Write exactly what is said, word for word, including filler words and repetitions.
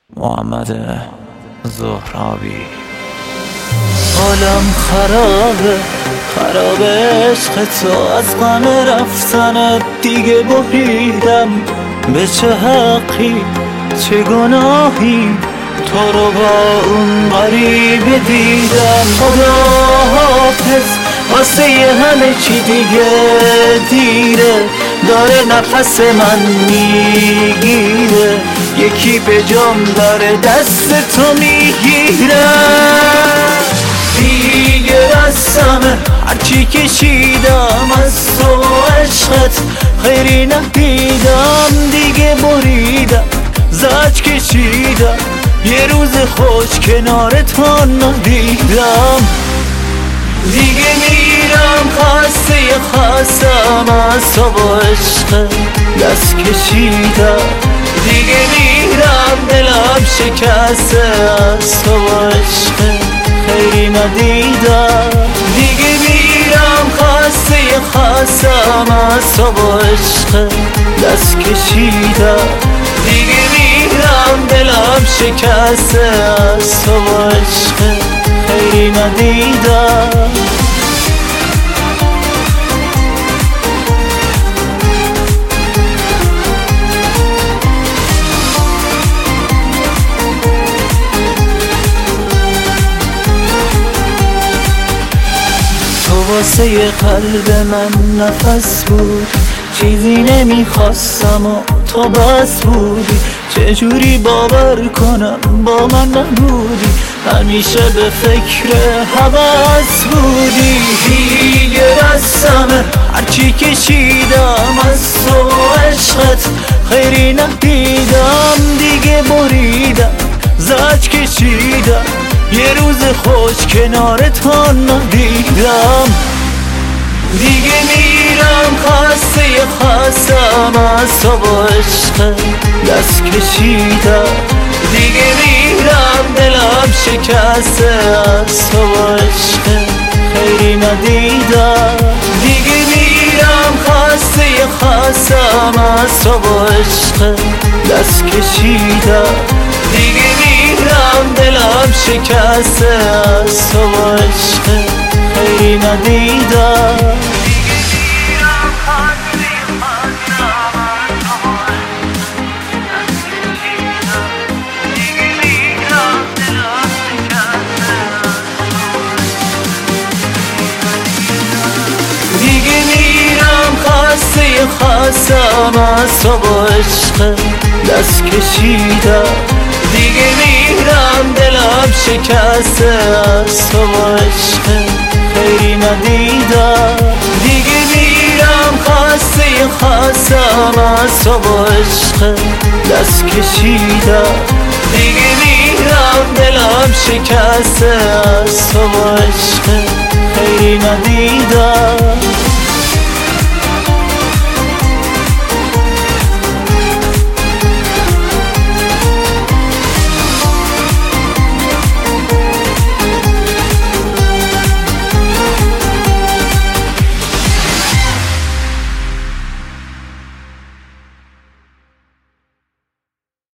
محمد زهرابی. حالم خرابه خرابه عشق تو، از غم رفتن دیگه بریدم. به چه حقی چه گناهی تو رو با اون غریبه دیدم. خدا حافظ واسه همه چی دیگه دیره، داره نفس من میگیره. یکی به جام داره دست تو میگیره. دیگه دستمه هرچی کشیدم از تو عشقت، خیری ندیدم. دیگه بریدم زج کشیدم، یه روز خوش کنار تو ندیدم. دیگه میرم خسته خستم از تو با عشق دست کشیدم. دیگه میرم دلم شکسته از تو با عشق خیری ندیدم. دیگه میرم خسته خستم از تو با عشق دست کشیدم. دیگه میرم دلم شکسته از تو با عشق خیری ندیدم. تو واسه قلب من نفس بود، چیزی نمیخواستم و تو بس بودی. چجوری باور کنم با من نبودی، همیشه به فکر هوس بودی. دیگه دستمه هرچی کشیدم از تو عشقت، خیری ندیدم. دیگه بریدم زج کشیدم، یه روز خوش کنار تو ندیدم. دیگه میرم خسته خستم از تو با عشق دست کشیدم. دیگه میرم دلم شکسته از تو با عشق خیری ندیدم. دیگه میرم خسته خستم از تو با عشق دست کشیدم. دیگه میرم دلم شکسته از تو با عشق خیری ندیدم. دیگه میرم خسته خستم از تو با عشق دست کشیدم. دیگه میرم دلم شکسته از تو با عشق خیری ندیدم. دیگه میرم خسته خستم از تو با عشق دست کشیدم. دیگه میرم دلم شکسته از تو با عشق خیری ندیدم.